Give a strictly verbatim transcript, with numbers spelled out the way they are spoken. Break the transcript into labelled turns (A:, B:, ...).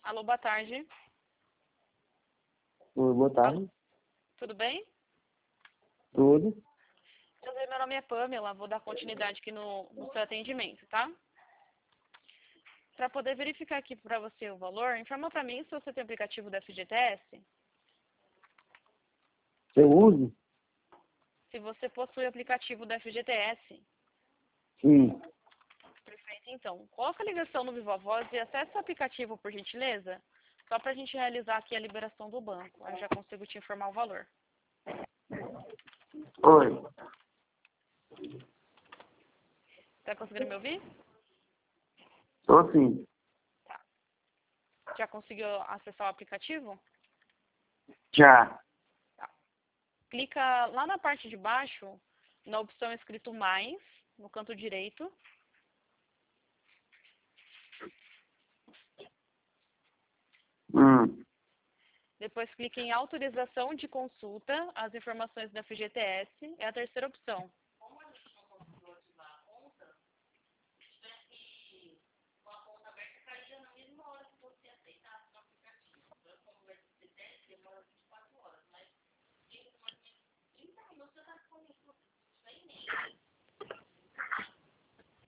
A: Alô, boa tarde.
B: Oi, boa tarde.
A: Alô, tudo bem?
B: Tudo?
A: Prazer, meu nome é Pamela, vou dar continuidade aqui no, no seu atendimento, tá? Para poder verificar aqui para você o valor, informa para mim se você tem o aplicativo da F G T S,
B: Eu uso?
A: se você possui o aplicativo da F G T S.
B: Sim.
A: Perfeito, então. Coloca a ligação no Viva Voz e acesse o aplicativo, por gentileza, só para a gente realizar aqui a liberação do banco. Aí eu já consigo te informar o valor.
B: Oi.
A: Tá conseguindo me ouvir?
B: Tô sim.
A: Já conseguiu acessar o aplicativo?
B: Já.
A: Tá. Clica lá na parte de baixo, na opção escrito mais, no canto direito.
B: Hum.
A: Depois clique em autorização de consulta, as informações da F G T S, é a terceira opção.